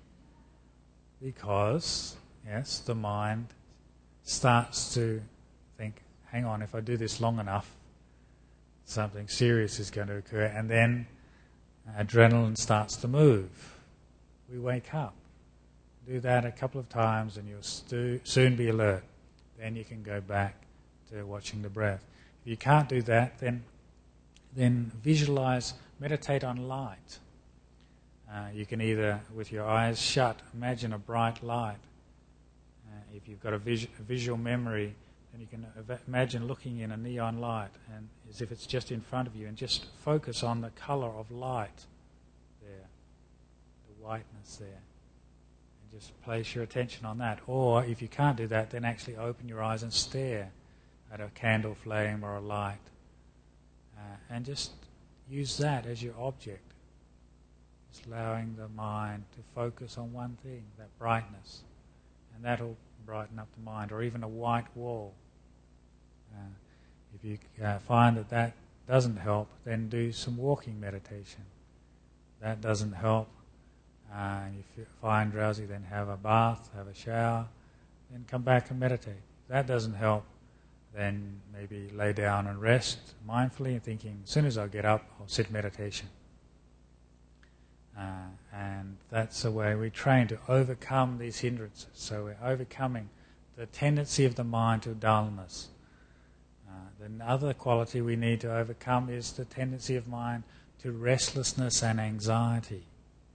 because, yes, the mind starts to think, hang on, if I do this long enough, something serious is going to occur, and then adrenaline starts to move. We wake up. Do that a couple of times and you'll stu- soon be alert. Then you can go back to watching the breath. If you can't do that, then then visualize, meditate on light. Uh, you can either, with your eyes shut, imagine a bright light. Uh, if you've got a, vis- a visual memory, then you can ev- imagine looking in a neon light, and as if it's just in front of you, and just focus on the color of light there, the whiteness there. Just place your attention on that. Or if you can't do that, then actually open your eyes and stare at a candle flame or a light. Uh, and just use that as your object. Just allowing the mind to focus on one thing, that brightness. And that'll brighten up the mind. Or even a white wall. Uh, if you uh, find that that doesn't help, then do some walking meditation. That doesn't help. Uh, and if you find drowsy, then have a bath, have a shower, then come back and meditate. If that doesn't help, then maybe lay down and rest mindfully and thinking, as soon as I get up, I'll sit meditation. Uh, and that's the way we train to overcome these hindrances. So we're overcoming the tendency of the mind to dullness. Uh, the other quality we need to overcome is the tendency of mind to restlessness and anxiety.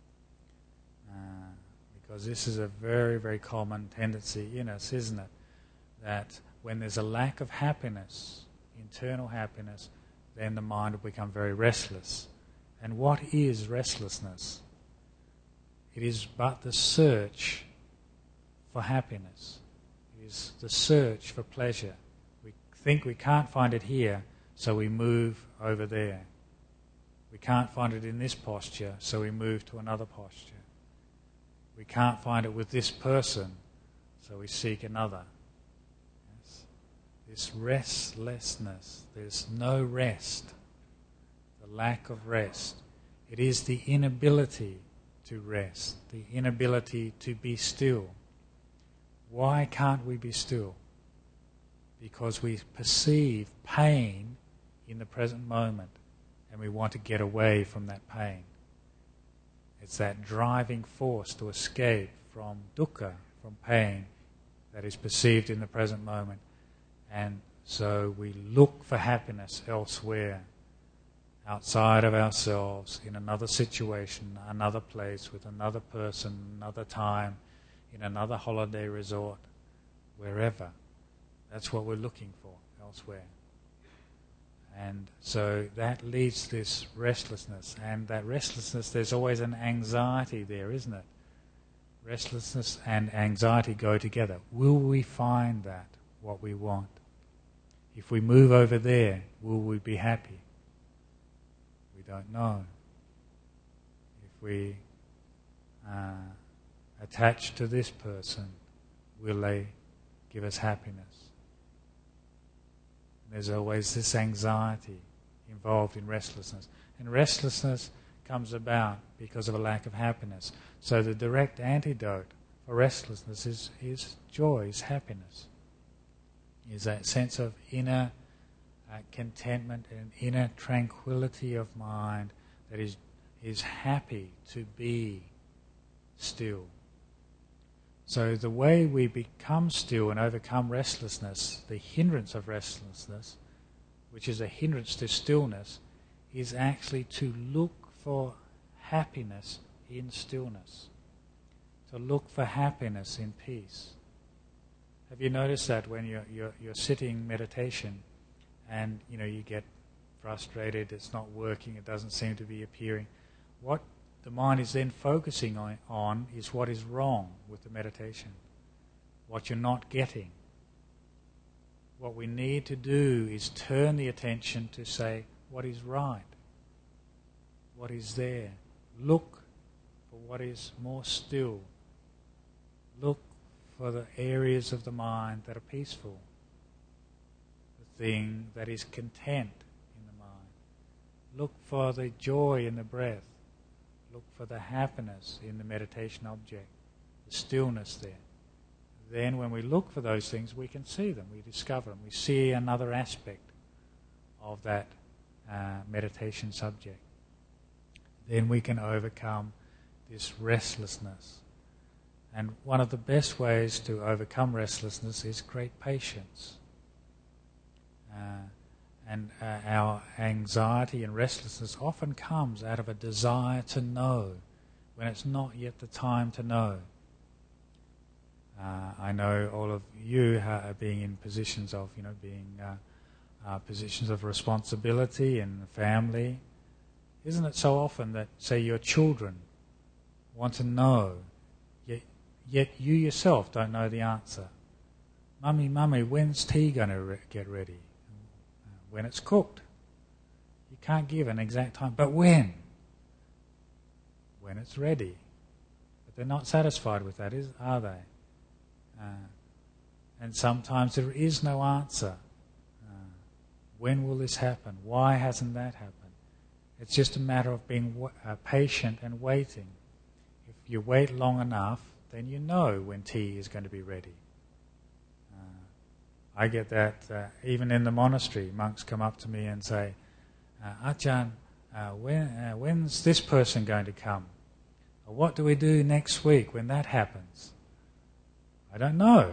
Uh, because this is a very, very common tendency in us, isn't it? That when there's a lack of happiness, internal happiness, then the mind will become very restless. And what is restlessness? It is but the search for happiness. It is the search for pleasure. We think we can't find it here, so we move over there. We can't find it in this posture, so we move to another posture. We can't find it with this person, so we seek another. Yes. This restlessness, there's no rest, the lack of rest. It is the inability to rest, the inability to be still. Why can't we be still? Because we perceive pain in the present moment, and we want to get away from that pain. It's that driving force to escape from dukkha, from pain, that is perceived in the present moment. And so we look for happiness elsewhere, outside of ourselves, in another situation, another place, with another person, another time, in another holiday resort, wherever. That's what we're looking for, elsewhere. And so that leads to this restlessness. And that restlessness, there's always an anxiety there, isn't it? Restlessness and anxiety go together. Will we find that, what we want? If we move over there, will we be happy? We don't know. If we uh, attach to this person, will they give us happiness? There's always this anxiety involved in restlessness. And restlessness comes about because of a lack of happiness. So the direct antidote for restlessness is, is joy, is happiness. Is that sense of inner uh, contentment and inner tranquility of mind that is, is happy to be still. So the way we become still and overcome restlessness, the hindrance of restlessness, which is a hindrance to stillness, is actually to look for happiness in stillness. To look for happiness in peace. Have you noticed that when you're, you're, you're sitting meditation and you know you get frustrated, it's not working, it doesn't seem to be appearing? What the mind is then focusing on, on is what is wrong with the meditation, what you're not getting. What we need to do is turn the attention to say what is right, what is there. Look for what is more still. Look for the areas of the mind that are peaceful, the thing that is content in the mind. Look for the joy in the breath. Look for the happiness in the meditation object, the stillness there. Then when we look for those things, we can see them, we discover them, we see another aspect of that uh, meditation subject. Then we can overcome this restlessness. And one of the best ways to overcome restlessness is great patience. Uh, and uh, our anxiety and restlessness often comes out of a desire to know when it's not yet the time to know. Uh, I know all of you are being in positions of, you know, being uh, uh, positions of responsibility in the family. Isn't it so often that, say, your children want to know, yet, yet you yourself don't know the answer? Mummy, mummy, when's tea going to re- get ready? Uh, when it's cooked. You can't give an exact time, but when? When it's ready. But they're not satisfied with that, is, are they? Uh, and sometimes there is no answer. Uh, when will this happen? Why hasn't that happened? It's just a matter of being w- uh, patient and waiting. If you wait long enough, then you know when tea is going to be ready. Uh, I get that uh, even in the monastery. Monks come up to me and say, uh, Ajahn, uh, when, uh, when's this person going to come? Or what do we do next week when that happens? I don't know.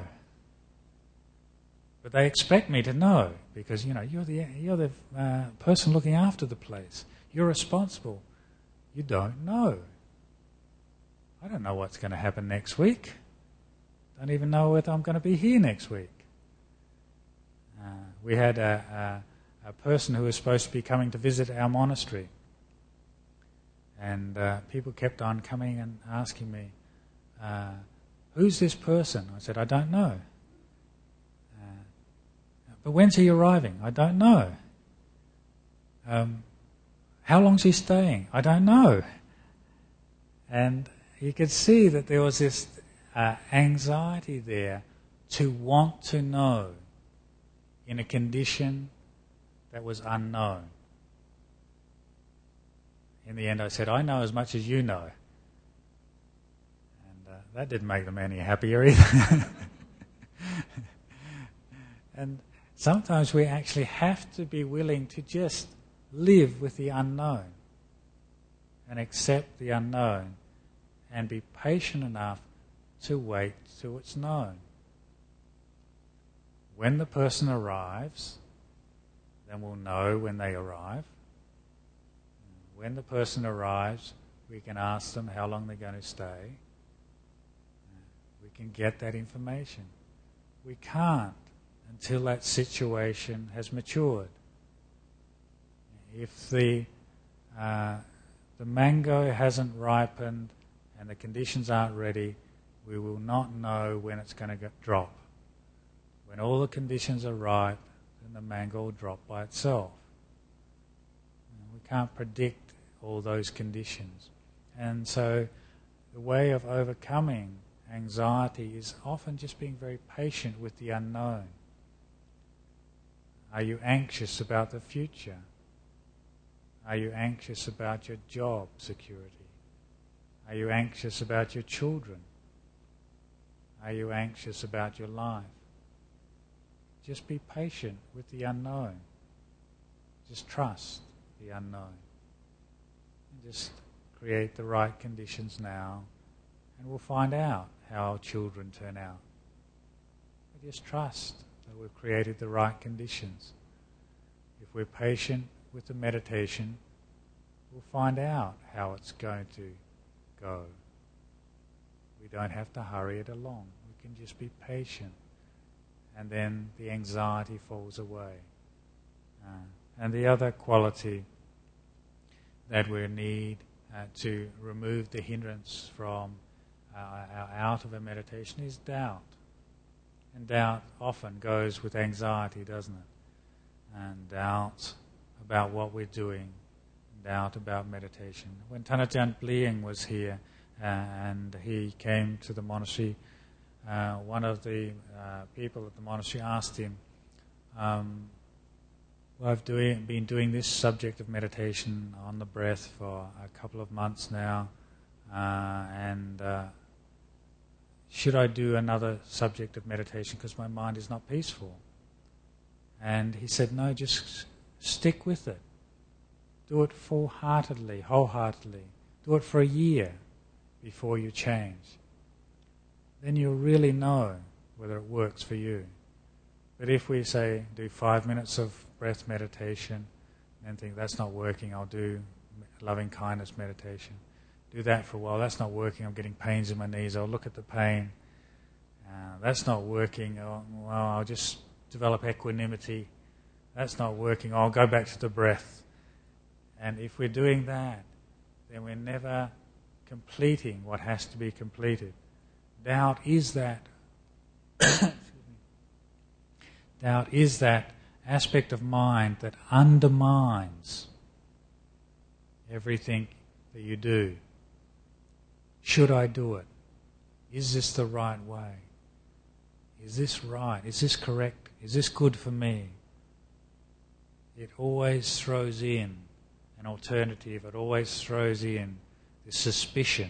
But they expect me to know because, you know, you're the, you're the uh, person looking after the place. You're responsible. You don't know. I don't know what's going to happen next week. Don't even know whether I'm going to be here next week. Uh, we had a, a, a person who was supposed to be coming to visit our monastery. And uh, people kept on coming and asking me, uh, who's this person? I said, I don't know. Uh, but when's he arriving? I don't know. Um, how long's he staying? I don't know. And you could see that there was this uh, anxiety there to want to know in a condition that was unknown. In the end I said, I know as much as you know. And uh, that didn't make them any happier either. And sometimes we actually have to be willing to just live with the unknown and accept the unknown and be patient enough to wait till it's known. When the person arrives, then we'll know when they arrive. When the person arrives, we can ask them how long they're going to stay. We can get that information. We can't until that situation has matured. If the uh, the mango hasn't ripened and the conditions aren't ready, we will not know when it's going to get, drop. When all the conditions are ripe, then the mango will drop by itself. We can't predict all those conditions. And so the way of overcoming anxiety is often just being very patient with the unknown. Are you anxious about the future? Are you anxious about your job security? Are you anxious about your children? Are you anxious about your life? Just be patient with the unknown. Just trust the unknown. And just create the right conditions now, and we'll find out how our children turn out. But just trust that we've created the right conditions. If we're patient with the meditation, we'll find out how it's going to go. We don't have to hurry it along. We can just be patient. And then the anxiety falls away. Uh, and the other quality that we need uh, to remove the hindrance from uh, our out of a meditation is doubt. And doubt often goes with anxiety, doesn't it? And doubt about what we're doing, doubt about meditation. When Thanachart Blieng was here uh, and he came to the monastery uh, one of the uh, people at the monastery asked him, um, well, I've doing, been doing this subject of meditation on the breath for a couple of months now, uh, and uh, should I do another subject of meditation because my mind is not peaceful? And he said, no, just stick with it. Do it full-heartedly, wholeheartedly. Do it for a year before you change. Then you'll really know whether it works for you. But if we say, do five minutes of breath meditation, and think that's not working, I'll do loving kindness meditation. Do that for a while, that's not working, I'm getting pains in my knees, I'll look at the pain. Uh, that's not working, oh, well, I'll just develop equanimity. That's not working, I'll go back to the breath. And if we're doing that, then we're never completing what has to be completed. Doubt is that doubt is that aspect of mind that undermines everything that you do. Should I do it? Is this the right way? Is this right? Is this correct? Is this good for me? It always throws in an alternative. It always throws in the suspicion.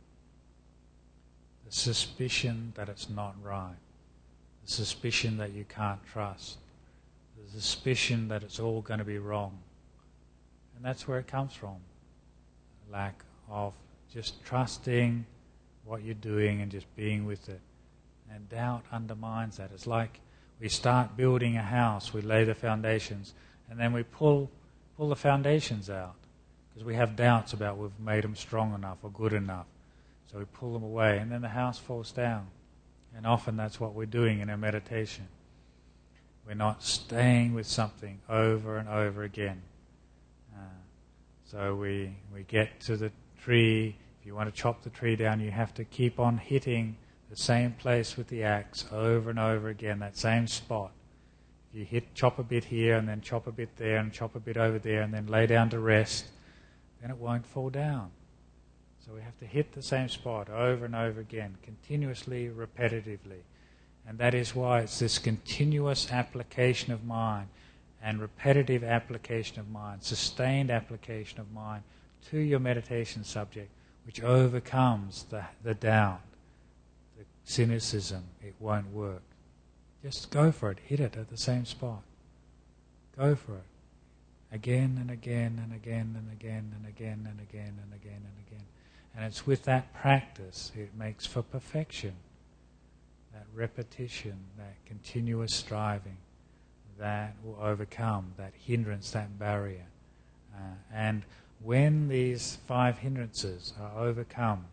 The suspicion that it's not right. The suspicion that you can't trust. The suspicion that it's all going to be wrong. And that's where it comes from. Lack of just trusting what you're doing and just being with it. And doubt undermines that. It's like we start building a house, we lay the foundations, and then we pull pull the foundations out because we have doubts about we've made them strong enough or good enough. So we pull them away, and then the house falls down. And often that's what we're doing in our meditation. We're not staying with something over and over again. Uh, so we we get to the tree. If you want to chop the tree down, you have to keep on hitting the same place with the axe over and over again, that same spot. If you hit, chop a bit here and then chop a bit there and chop a bit over there and then lay down to rest, then it won't fall down. So we have to hit the same spot over and over again, continuously, repetitively. And that is why it's this continuous application of mind and repetitive application of mind, sustained application of mind to your meditation subject, which overcomes the, the doubt, the cynicism, it won't work. Just go for it, hit it at the same spot. Go for it. Again and again and again and again and again and again and again and again. And it's with that practice it makes for perfection. That repetition, that continuous striving, that will overcome that hindrance, that barrier. Uh, and when these five hindrances are overcome,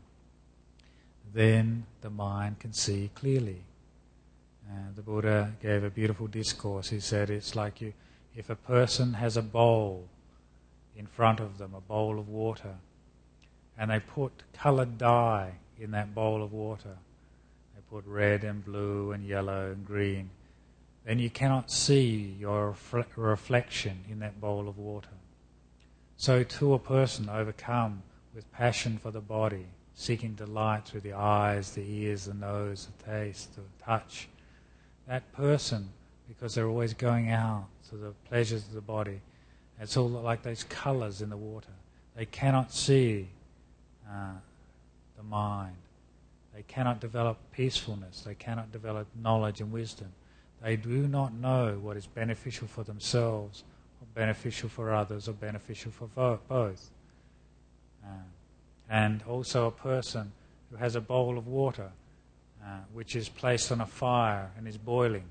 then the mind can see clearly. Uh, the Buddha gave a beautiful discourse. He said it's like you, if a person has a bowl in front of them, a bowl of water, and they put coloured dye in that bowl of water, they put red and blue and yellow and green, then you cannot see your refle- reflection in that bowl of water. So too a person overcome with passion for the body, seeking delight through the eyes, the ears, the nose, the taste, the touch. That person, because they're always going out to the pleasures of the body, it's all like those colours in the water. They cannot see uh, the mind. They cannot develop peacefulness. They cannot develop knowledge and wisdom. They do not know what is beneficial for themselves, or beneficial for others, or beneficial for vo- both. Uh, and also a person who has a bowl of water uh, which is placed on a fire and is boiling.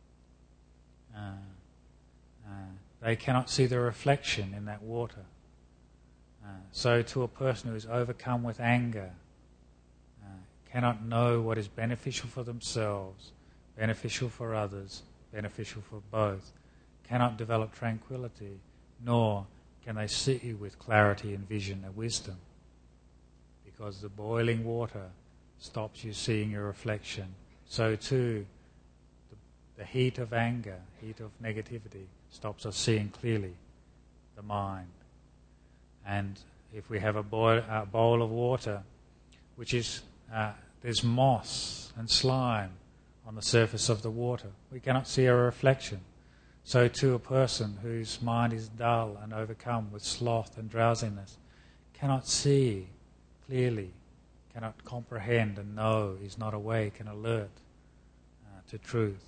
Uh, uh, they cannot see the reflection in that water. Uh, so to a person who is overcome with anger, uh, cannot know what is beneficial for themselves, beneficial for others, beneficial for both, cannot develop tranquility, nor can they see with clarity and vision and wisdom. Because the boiling water stops you seeing your reflection. So too, the, the heat of anger, heat of negativity, stops us seeing clearly the mind. And if we have a boil, a bowl of water, which is uh, there's moss and slime on the surface of the water. We cannot see a reflection. So too a person whose mind is dull and overcome with sloth and drowsiness cannot see clearly, cannot comprehend and know, is not awake and alert uh, to truth.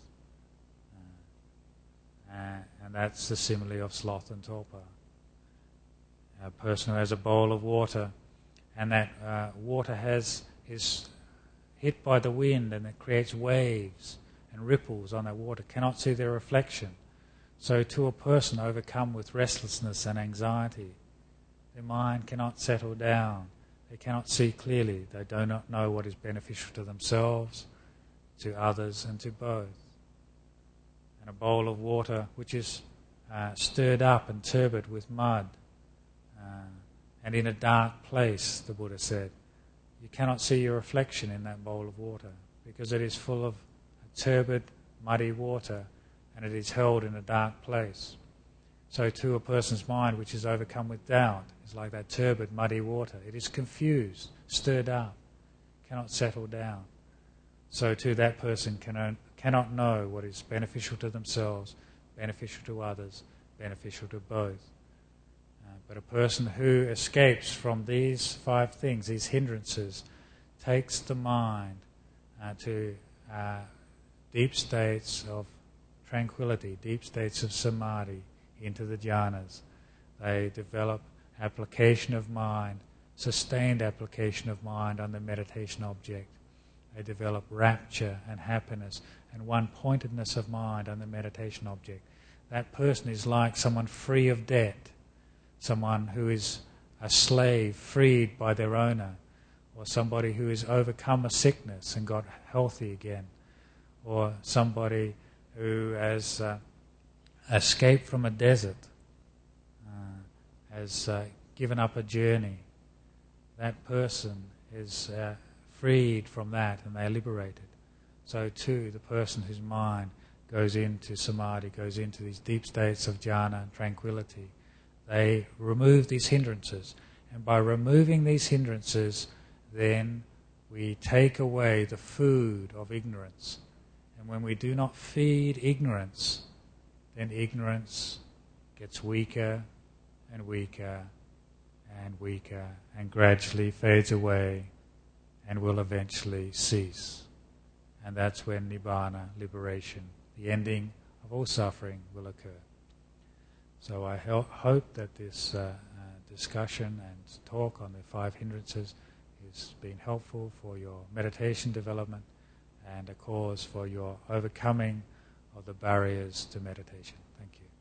Uh, uh, and that's the simile of sloth and torpor. A person who has a bowl of water, and that uh, water has is hit by the wind and it creates waves and ripples on that water, cannot see their reflection. So to a person overcome with restlessness and anxiety, their mind cannot settle down, they cannot see clearly, they do not know what is beneficial to themselves, to others and to both. And a bowl of water which is uh, stirred up and turbid with mud, uh, and in a dark place, the Buddha said, you cannot see your reflection in that bowl of water because it is full of turbid, muddy water, and it is held in a dark place. So too a person's mind which is overcome with doubt is like that turbid, muddy water. It is confused, stirred up, cannot settle down. So too that person can, cannot know what is beneficial to themselves, beneficial to others, beneficial to both. Uh, but a person who escapes from these five things, these hindrances, takes the mind uh, to uh, deep states of tranquility, deep states of samadhi, into the jhanas. They develop application of mind, sustained application of mind on the meditation object. They develop rapture and happiness and one-pointedness of mind on the meditation object. That person is like someone free of debt, someone who is a slave freed by their owner, or somebody who has overcome a sickness and got healthy again, or somebody who has uh, escaped from a desert, uh, has uh, given up a journey. That person is uh, freed from that and they are liberated. So too the person whose mind goes into samadhi, goes into these deep states of jhana and tranquility, they remove these hindrances. And by removing these hindrances, then we take away the food of ignorance. And when we do not feed ignorance, then ignorance gets weaker and weaker and weaker and gradually fades away and will eventually cease. And that's when Nibbana, liberation, the ending of all suffering, will occur. So I ho- hope that this uh, uh, discussion and talk on the five hindrances has been helpful for your meditation development and a cause for your overcoming of the barriers to meditation. Thank you.